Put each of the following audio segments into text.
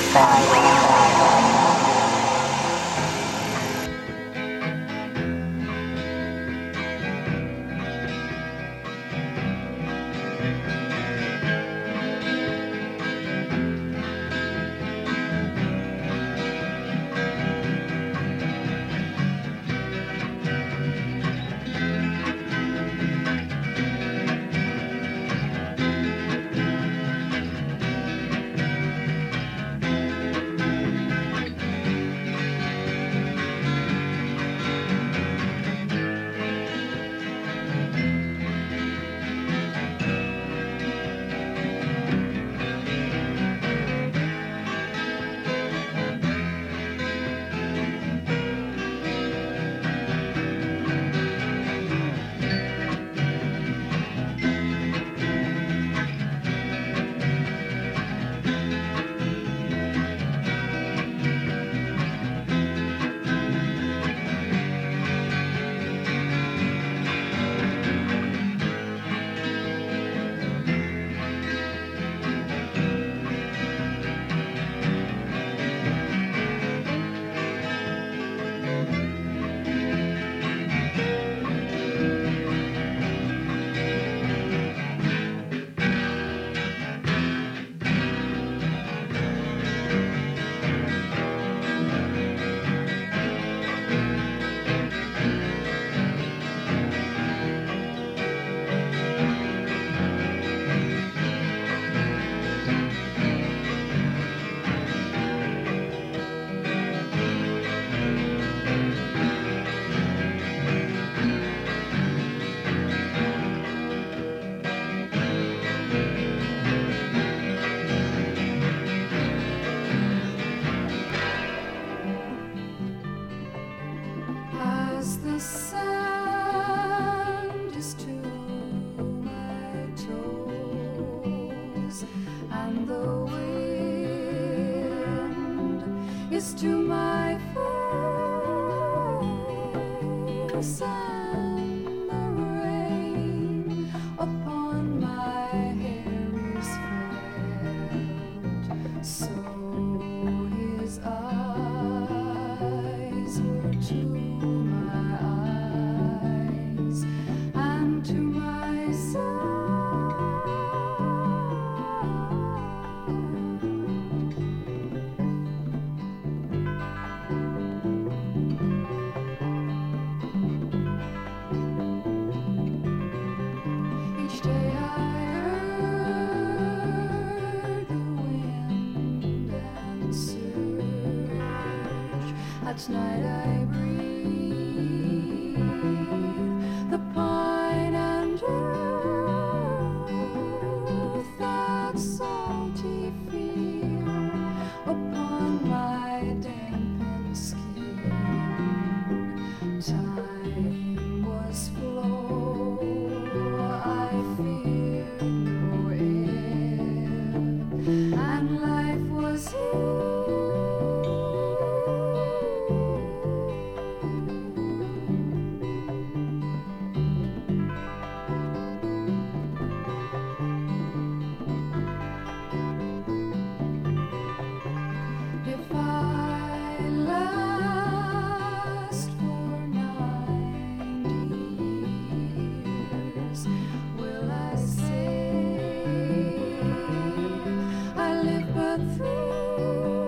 I live but through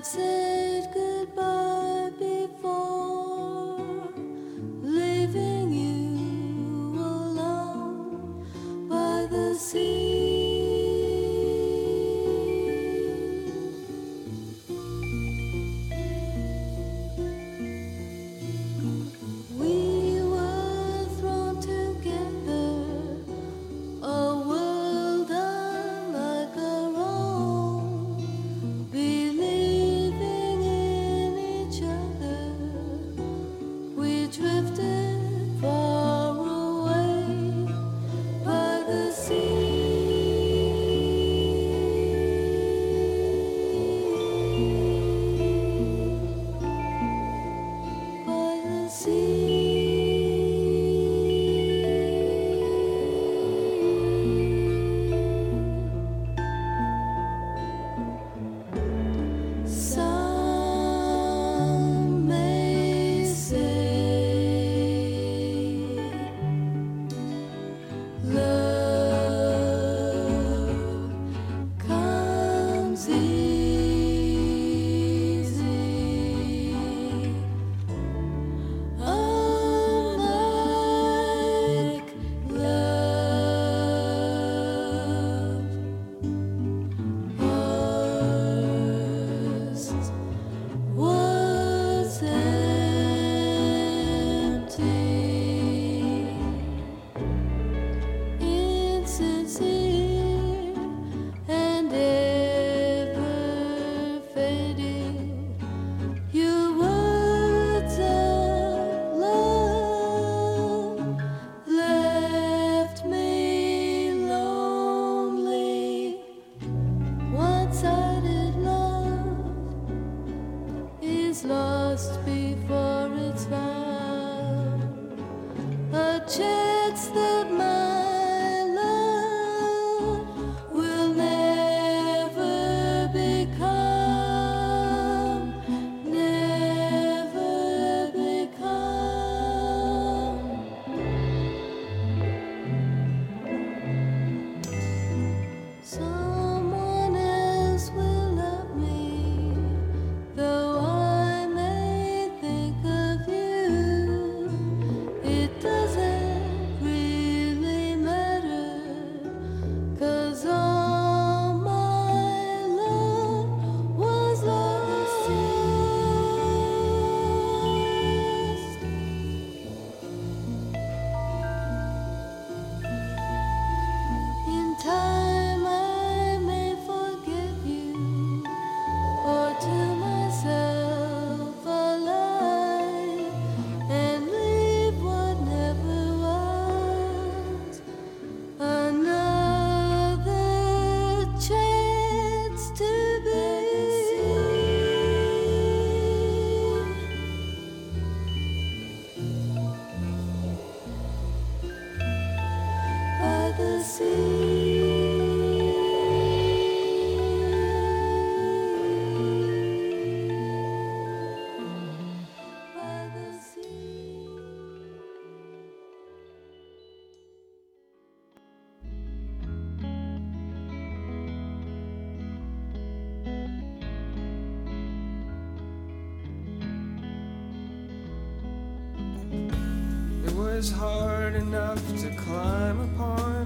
Was hard enough to climb upon.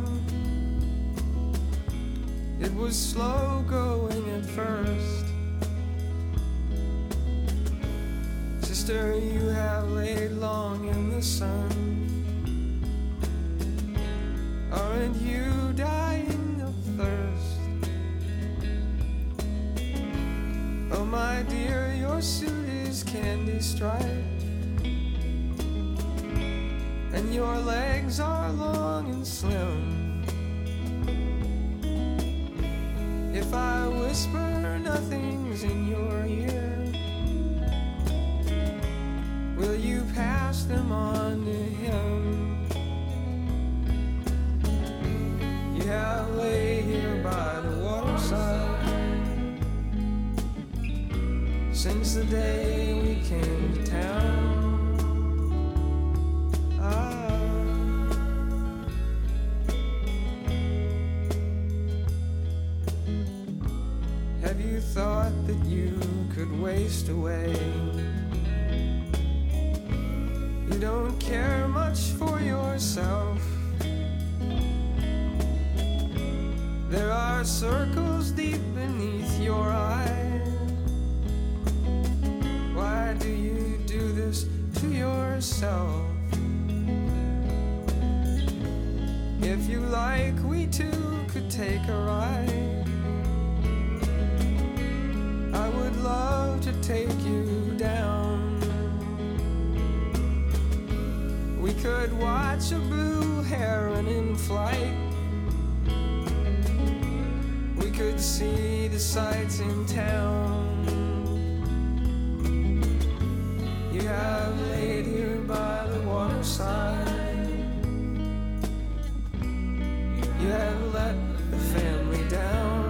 It was slow going at first. Sister, you have laid long in the sun. Aren't you dying of thirst? Oh my dear, your suit is candy striped, and your legs are long and slim. If I whisper nothing's in your ear, will you pass them on to him? You have lay here by the waterside since the day we came to town. Have you thought that you could waste away? You don't care much for yourself. There are circles deep beneath your eyes. Why do you do this to yourself? If you like, we too could take a ride. I would love to take you down. We could watch a blue heron in flight. We could see the sights in town. You have laid here by the waterside. You have let the family down.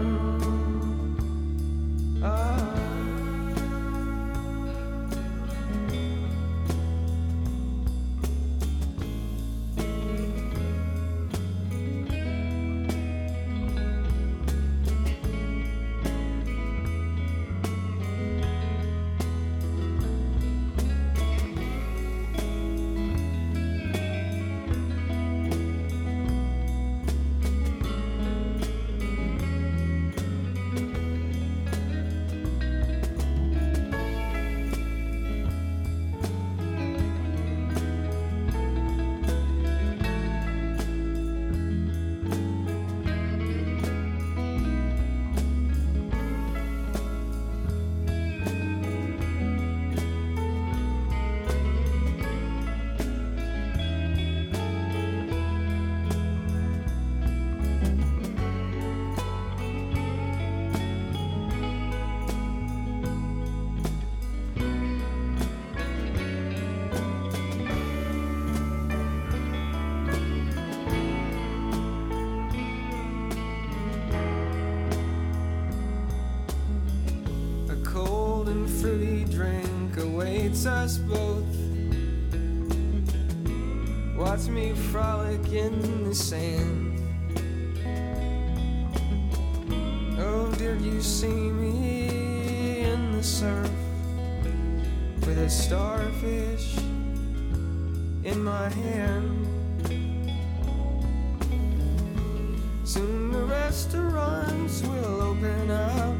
Us both. Watch me frolic in the sand. Oh, did you see me in the surf with a starfish in my hand? Soon the restaurants will open up.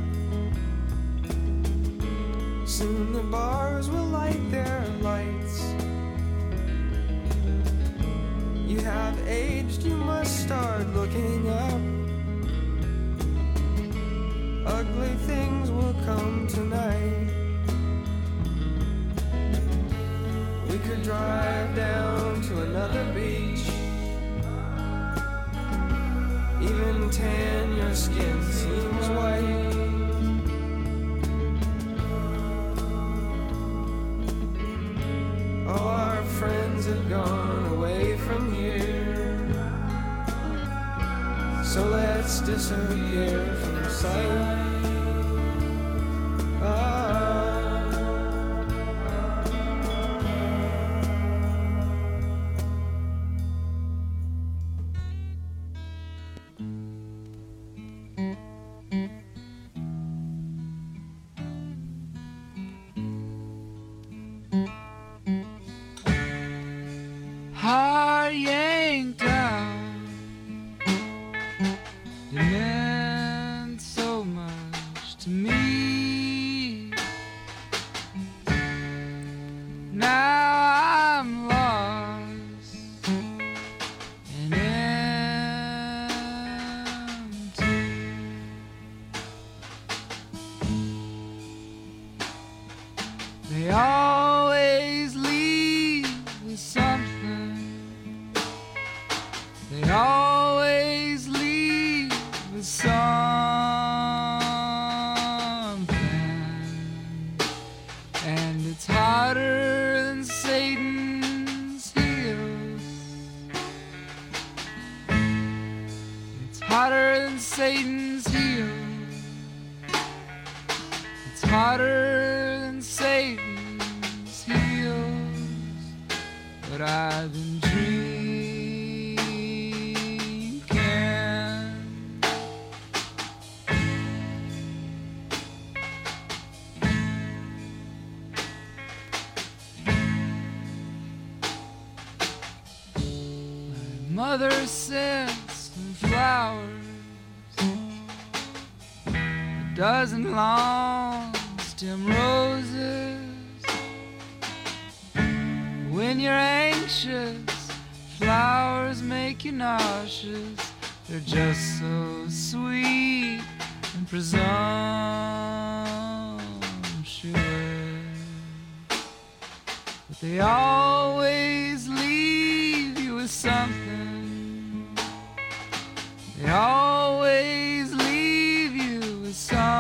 Soon the bars will light their lights. You have aged, you must start looking up. Ugly things will come tonight. We could drive down to another beach. Even tan, your skin seems white. All our friends have gone away from here, so let's disappear from sight. Heart yanked down. You meant so much to me. Now I'm lost and empty. They always leave with something. They always leave with something, and it's harder than Satan's heels. It's harder than Satan's heels. It's harder than Satan's heels. But I've been drinking. Mother sent some flowers, a dozen long stem roses. When you're anxious, flowers make you nauseous. They're just so sweet and presumptuous, but they always leave you with something. They always leave you with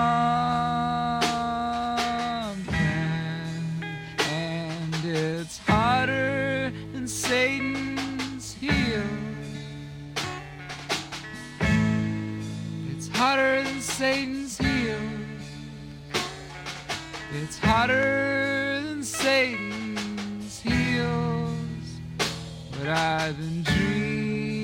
something, and it's hotter than Satan's heel. It's hotter than Satan's heel. It's hotter than Satan's heels. But I've been drinking.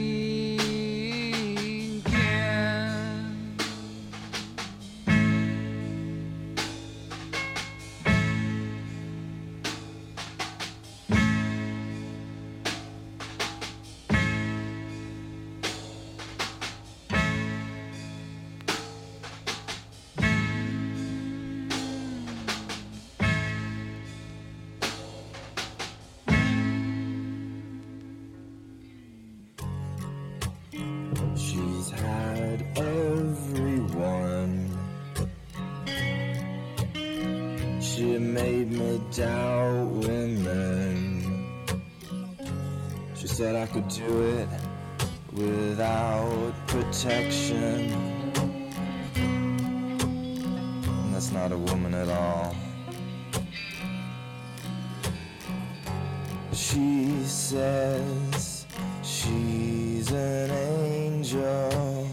She's had everyone. She made me doubt women. She said I could do it without protection. And that's not a woman at all. She says she's an angel,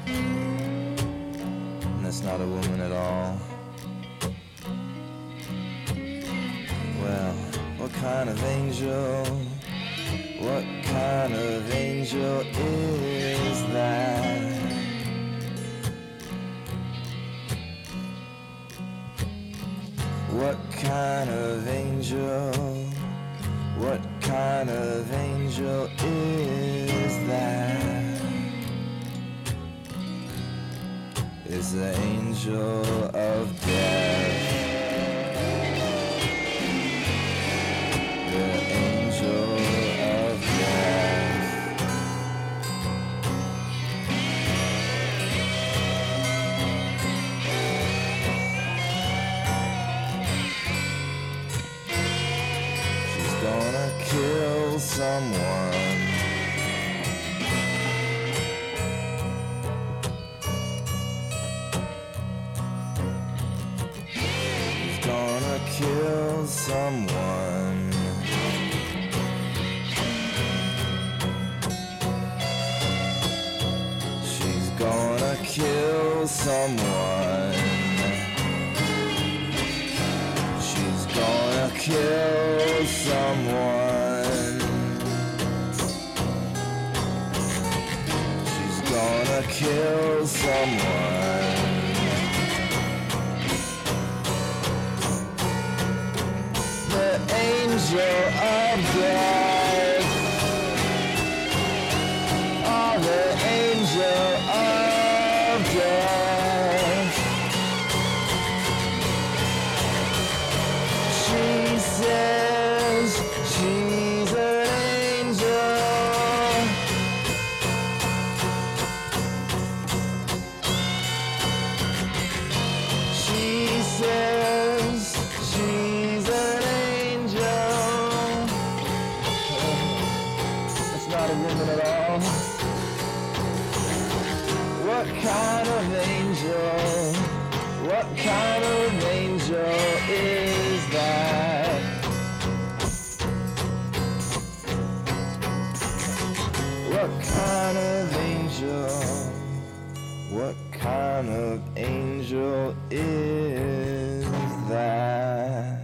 and that's not a woman at all. Well, what kind of angel? What kind of angel is that? What kind of angel? What kind of angel is that? It's the angel of death. The angel of death. She's gonna kill someone. She's gonna kill someone. She's gonna kill someone. She's gonna kill someone. She's gonna kill someone. The angel of death. Oh, the angel of death. She says she's an angel. She says she's an angel. That's not a woman at all. What kind of angel? What kind of angel is that? What kind of angel? What kind of angel is that?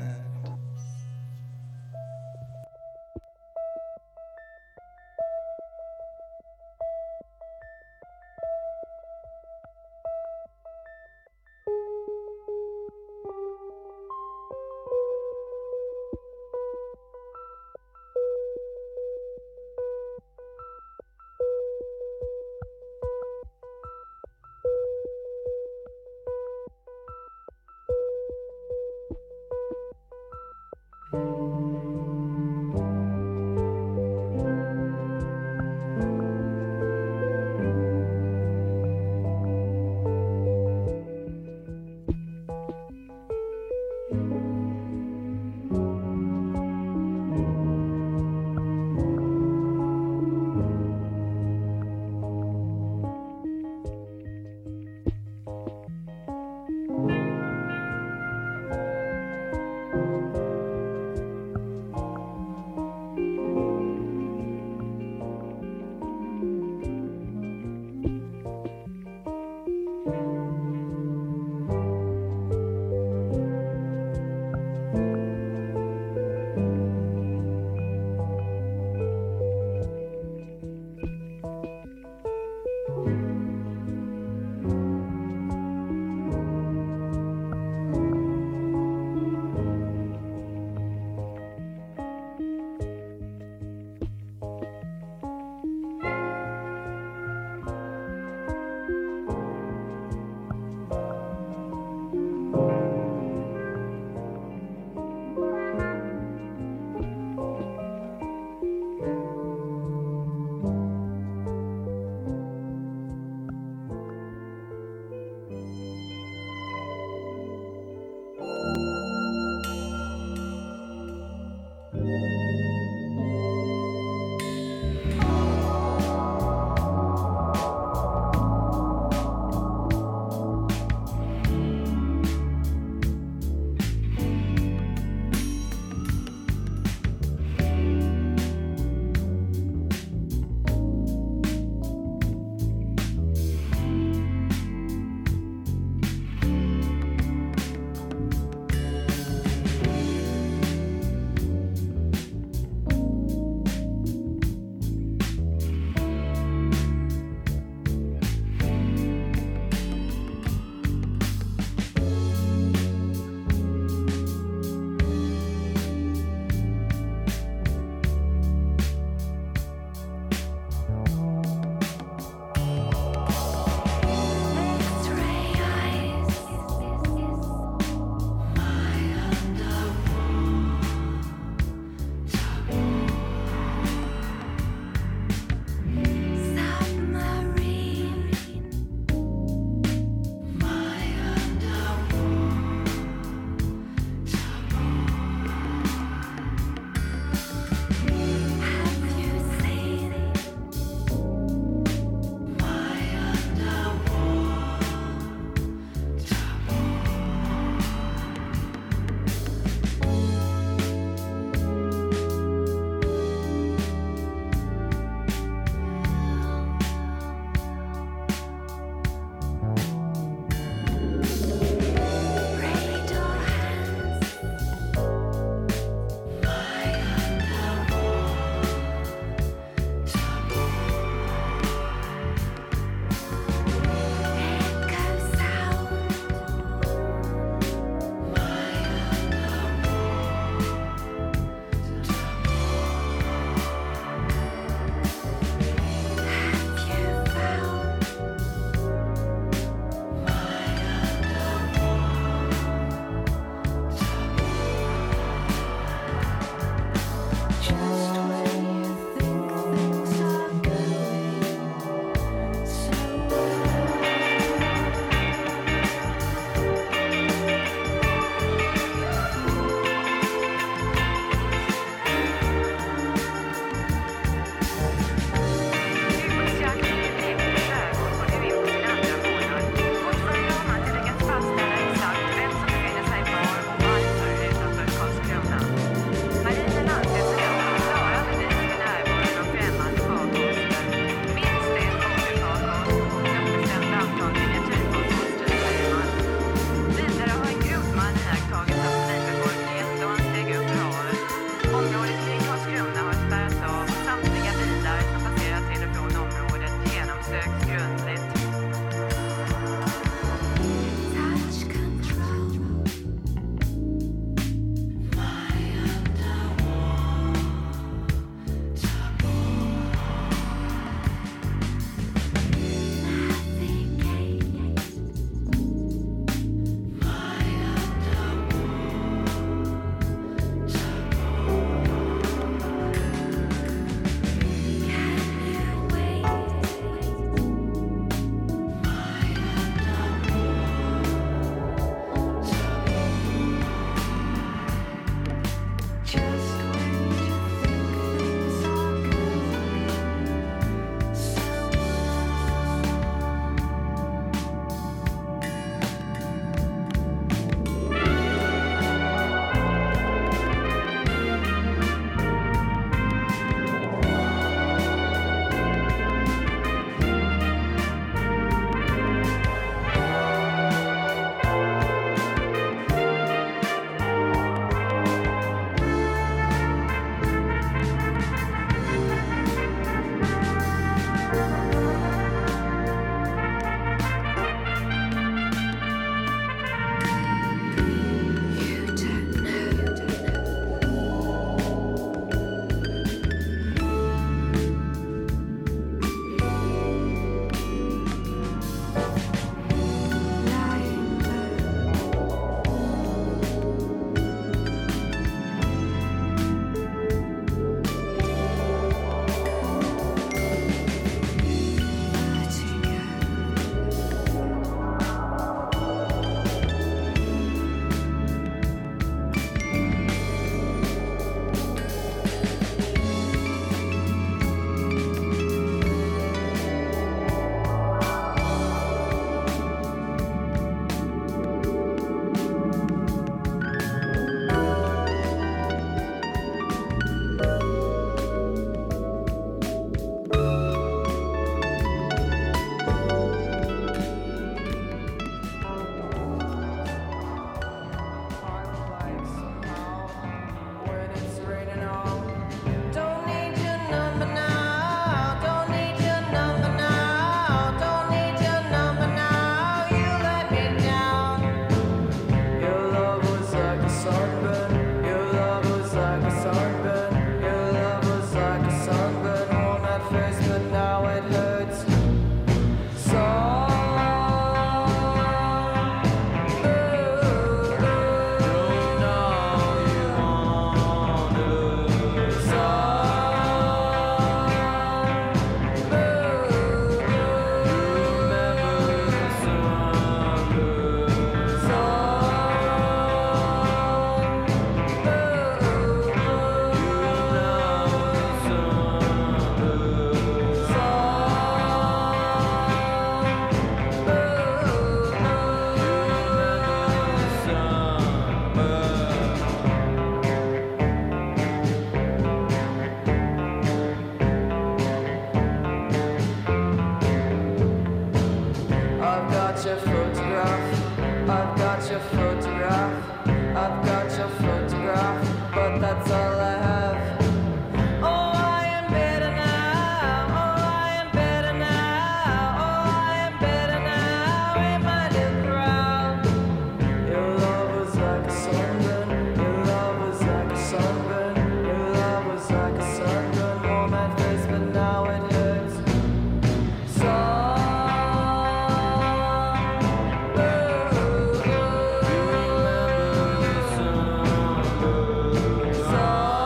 photograph. I've got your photograph. I've got your photograph, but that's all I have. Oh, I am better now. Oh, I am better now. Oh, I am better now in my little crowd. Your love was like a sunburn. Your love was like a sunburn. Your love was like a sunburn. Warm my face, but now it hurts. So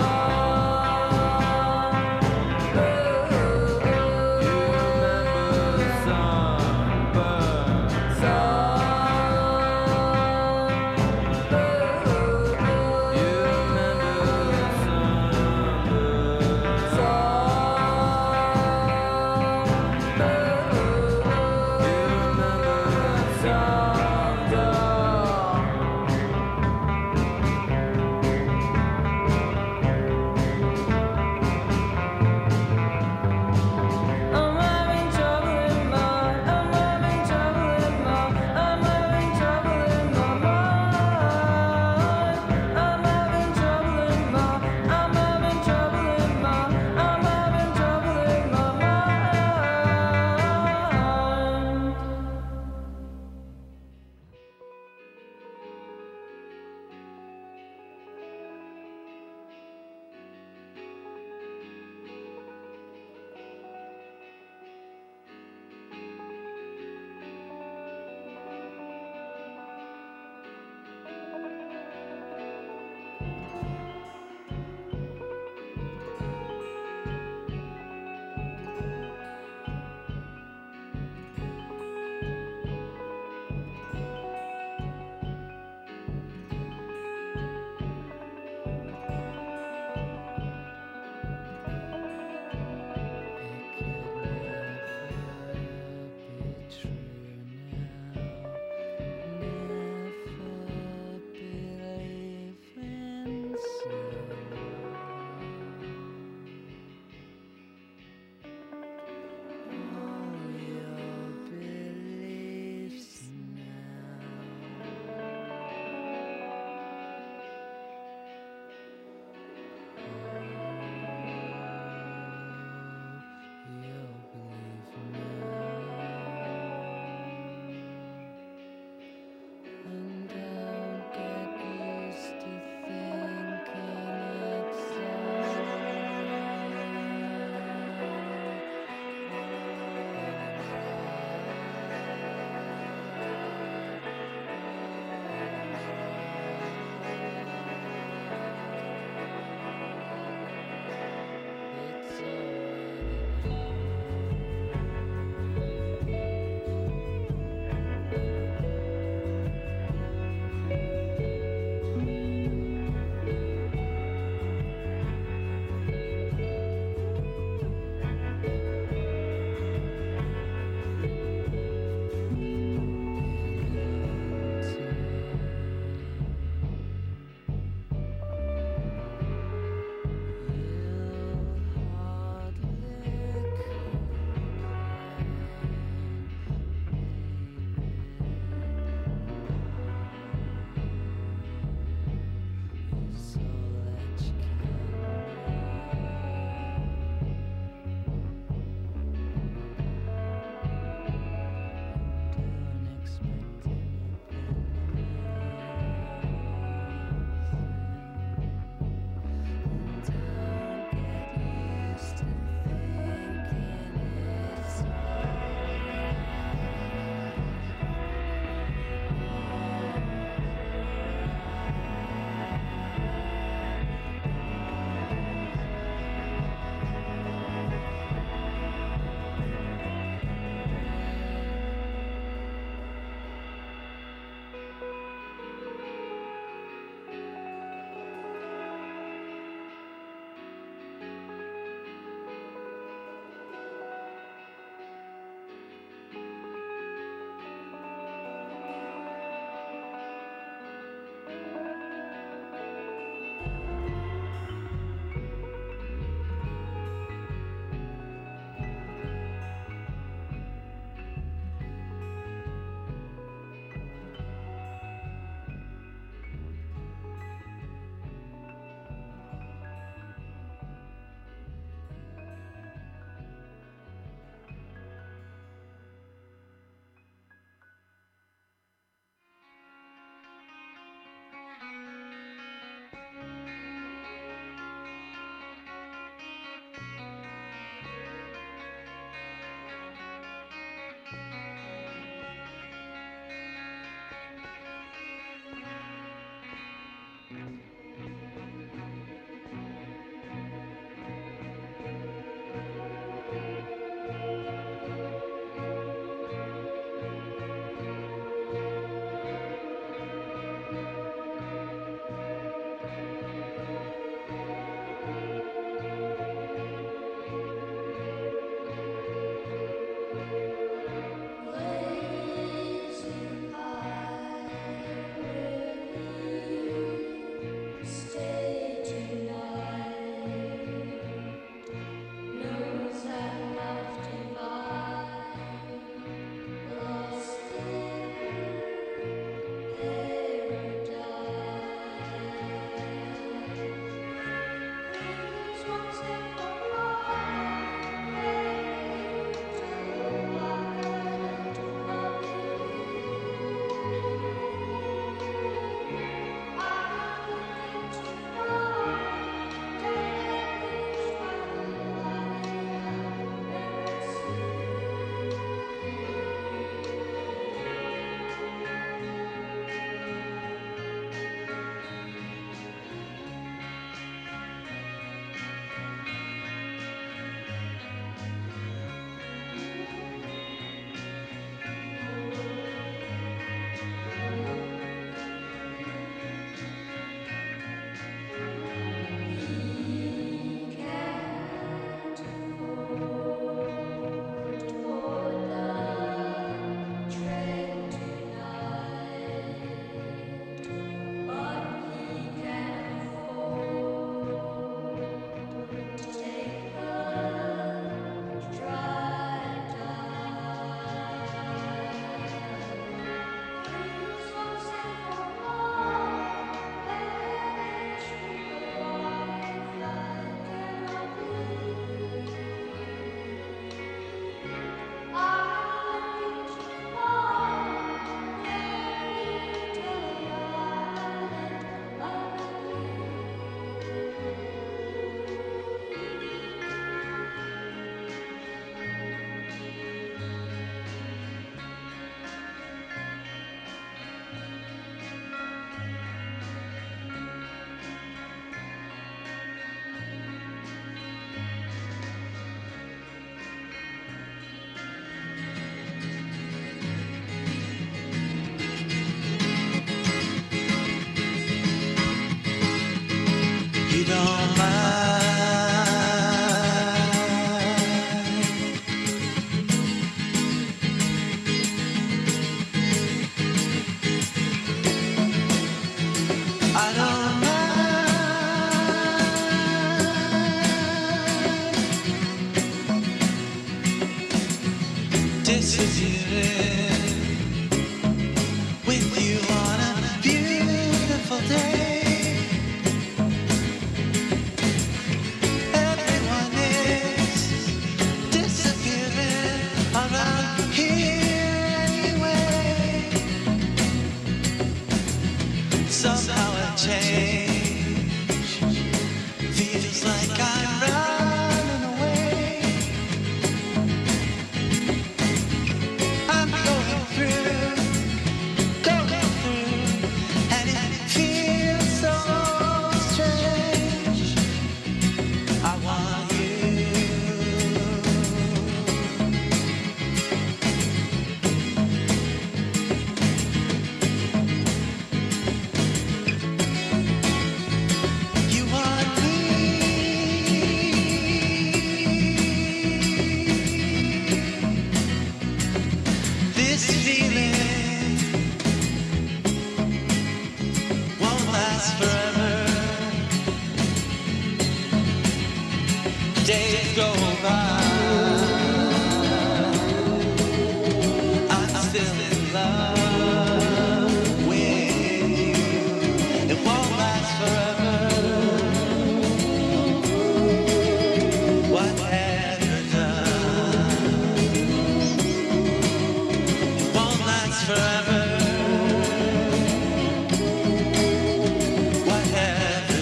Forever. What have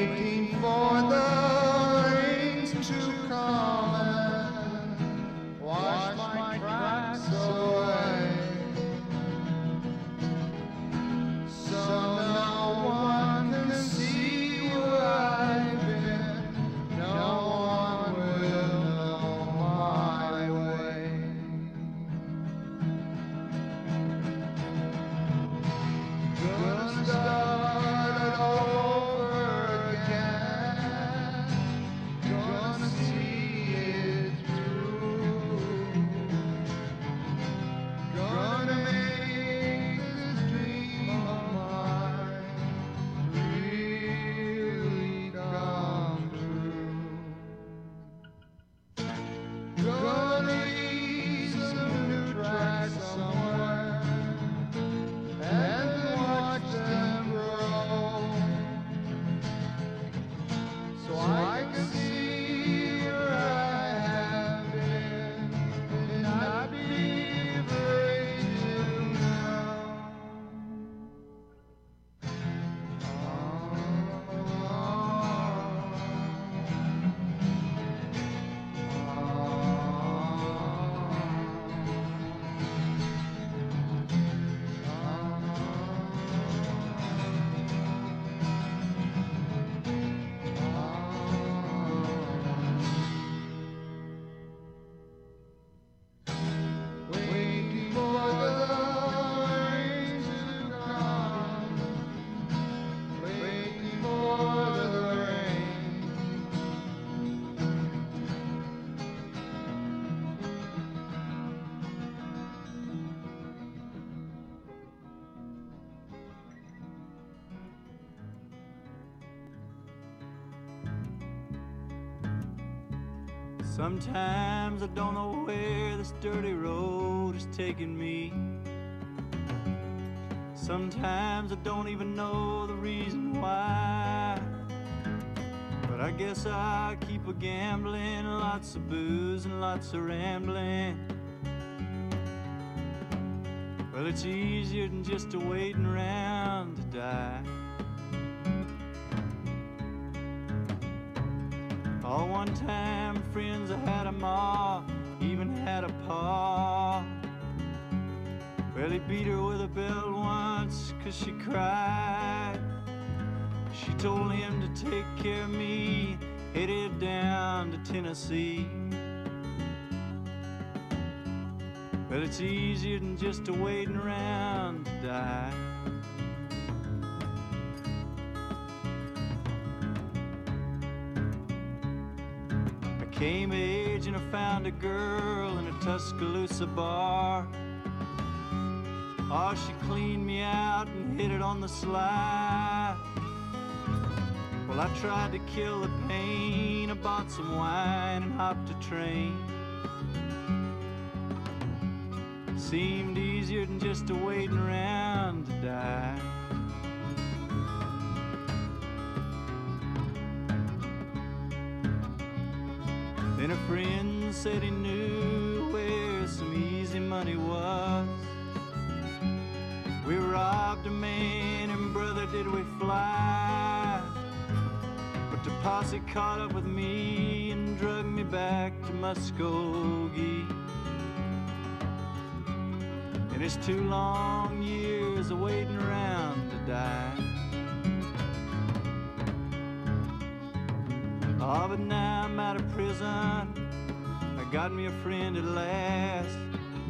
waiting for the rains to come and wash my cracks away. So no one can see where I've been, no one will know my way. Gonna start over again, gonna see it through, gonna make this dream of mine really come true. Gonna leave some new tracks somewhere and watch them grow, so I can see where I have been and not be afraid to know. Waiting for the rain to come, waiting for the rain. Sometimes I don't know where this dirty road is taking me. Sometimes I don't even know the reason why. But I guess I keep a gambling, lots of booze and lots of rambling. Well, it's easier than just a waiting around to die. All one time, friends, I had a ma, even had a pa. Well, he beat her with a belt once 'cause she cried. She told him to take care of me, headed down to Tennessee. Well, it's easier than just a waiting around to die. Came of age and I found a girl in a Tuscaloosa bar. Oh, she cleaned me out and hit it on the sly. Well, I tried to kill the pain. I bought some wine and hopped a train. Seemed easier than just a waiting around to die. Then a friend said he knew where some easy money was. We robbed a man and brother did we fly. But the posse caught up with me and drugged me back to Muskogee. And it's 2 long years of waiting around to die. Oh, but now I'm out of prison, I got me a friend at last.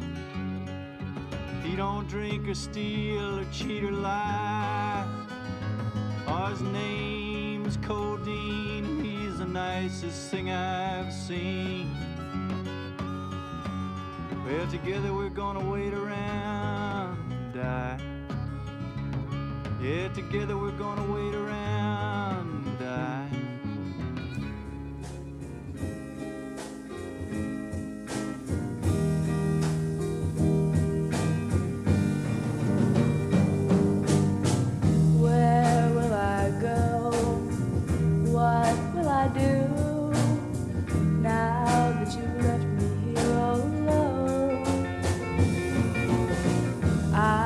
He don't drink or steal or cheat or lie. Oh, his name's Codeine, and he's the nicest thing I've seen. Well, together we're gonna wait around and die. Yeah, together we're gonna wait around and die.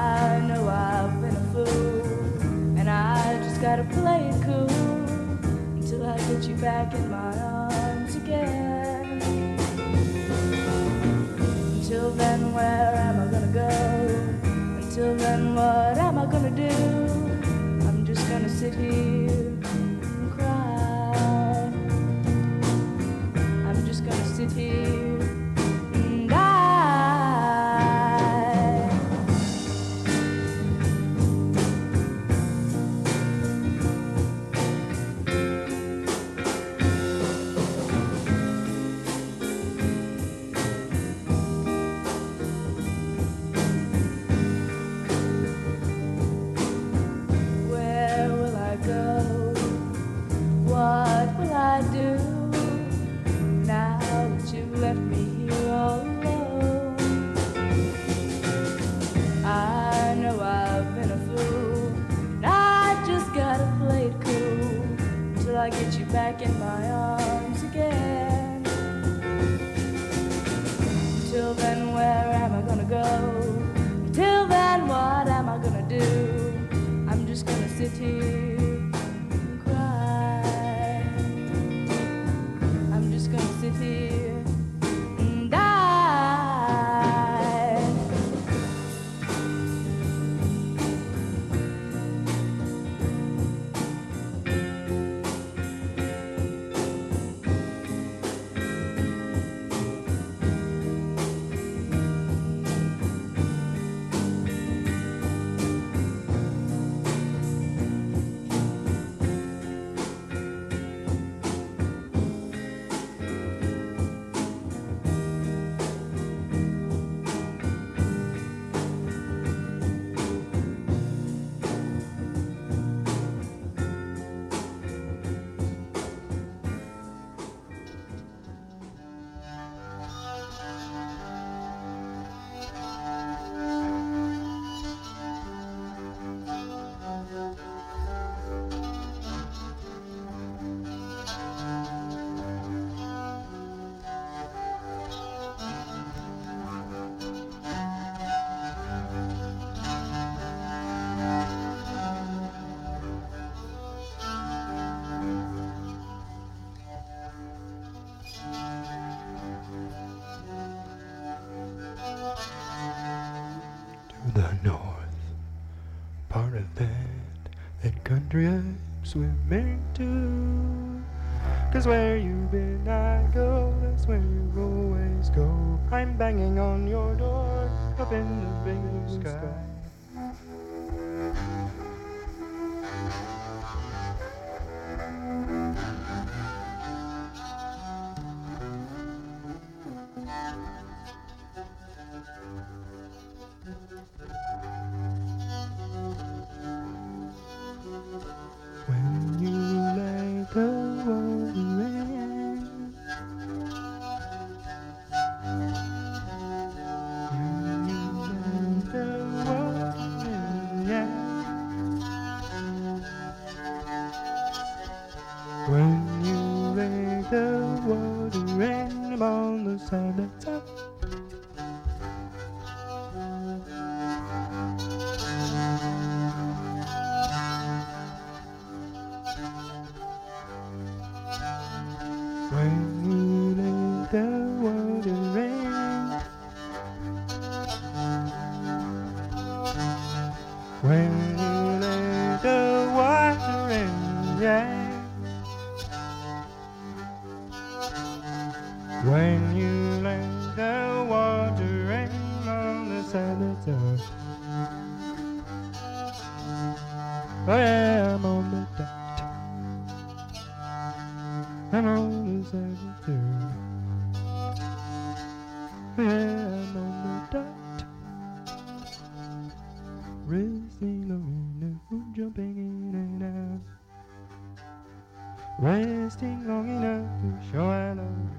Gotta play it cool. I get you back in my arms again. Until then, where am I gonna go? Until then, what am I gonna do? I'm just gonna sit here and cry. I'm just gonna sit here and die. Where will I go? What will I do now that you've left me here all alone? I know I've been a fool, and I just gotta play it cool till I get you back in my arms again. Until then, where am I gonna go? Until then, what am I gonna do? I'm just gonna sit here and cry. I'm just gonna sit here and die. To the north part of that country I'm swimming to. 'Cause where you've been I go, that's where you always go. I'm banging on your door up in the big blue sky. When you lay the water in, when you lay the water in, yeah. When you lay the water in, I'm on the side that's up. When you lay the water in, when you lay the water in, yeah. When you lay the water in on the side of the earth. Oh yeah, I'm on the dot. I'm on the side of the earth. Oh yeah, I'm on the dot. Racing long enough, jumping in and out. Resting long enough to show I love you.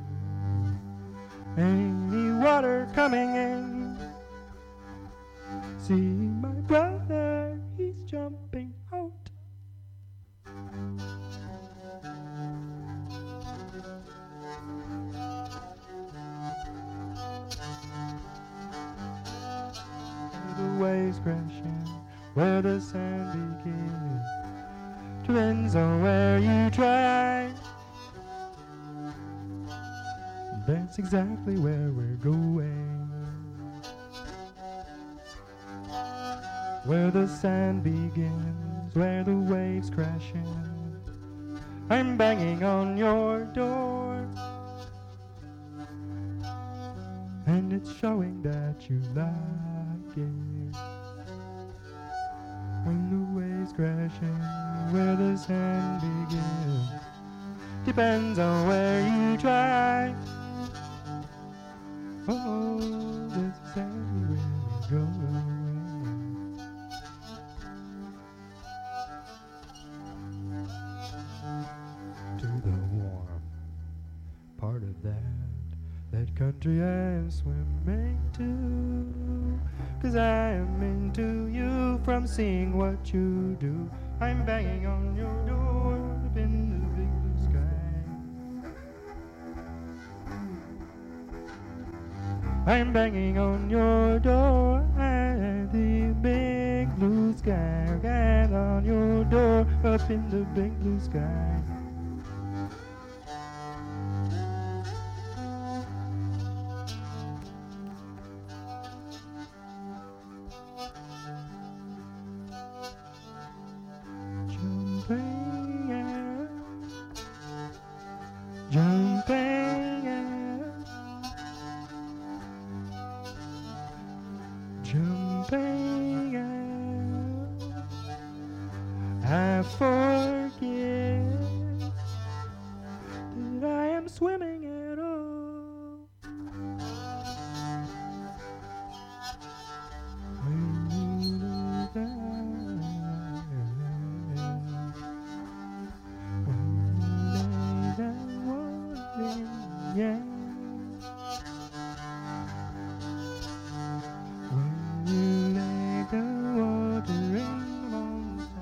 Any water coming in? See my brother, he's jumping out. The waves crashing where the sand begins to depends on where you try. That's exactly where we're going. Where the sand begins, where the waves crash in. I'm banging on your door, and it's showing that you like it. When the waves crash in, where the sand begins, depends on where you try. Oh, that's exactly where we're going. To the warm part of that country I'm swimming to. 'Cause I am into you from seeing what you do. I'm banging on your door up in the big blue sky. I'm banging on your door at the big blue sky. And on your door up in the big blue sky. Jumping out, jumping out, I forget that I am swimming at all. When you look down, yeah. When you lay the water in on the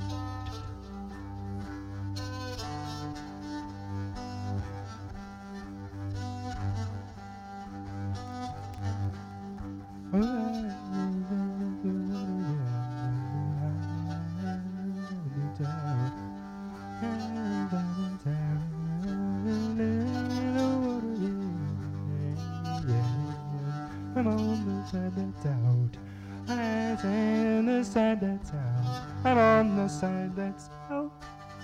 I'm on the side that's out. I'm on the side that's out. I'm on the side that's out.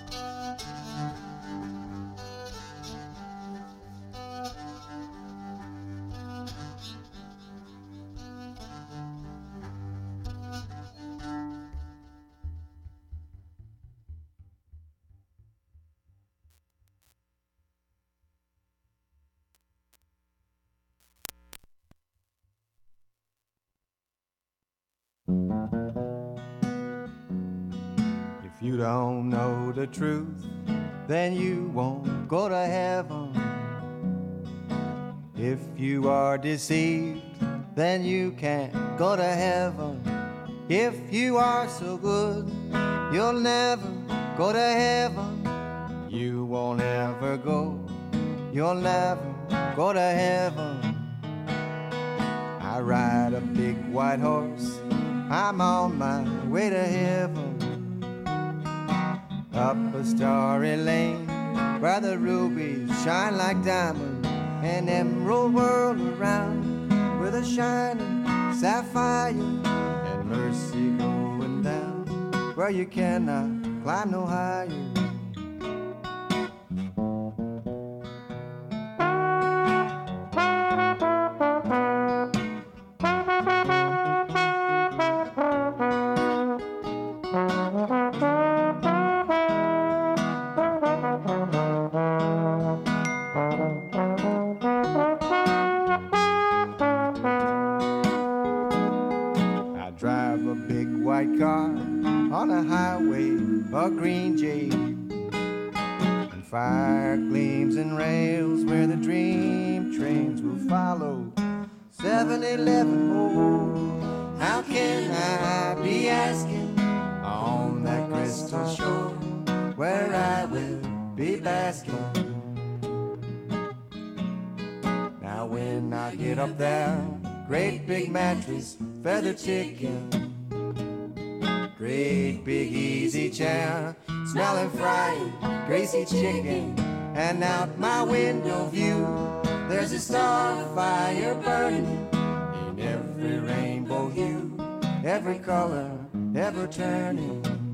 If you don't know the truth, then you won't go to heaven. If you are deceived, then you can't go to heaven. If you are so good, you'll never go to heaven. You won't ever go, you'll never go to heaven. I ride a big white horse, I'm on my way to heaven. Up a starry lane where the rubies shine like diamonds, an emerald world around with a shining sapphire, and mercy going down where you cannot climb no higher. On a highway, a green jay, and fire gleams and rails where the dream trains will follow. 7-Eleven, oh, how can I be asking on that crystal shore where I will be basking? Now when I get up there, great big mattress, feather chicken, great big easy chair, smelling fried, greasy chicken, and out my window view, there's a star fire burning in every rainbow hue, every color ever turning.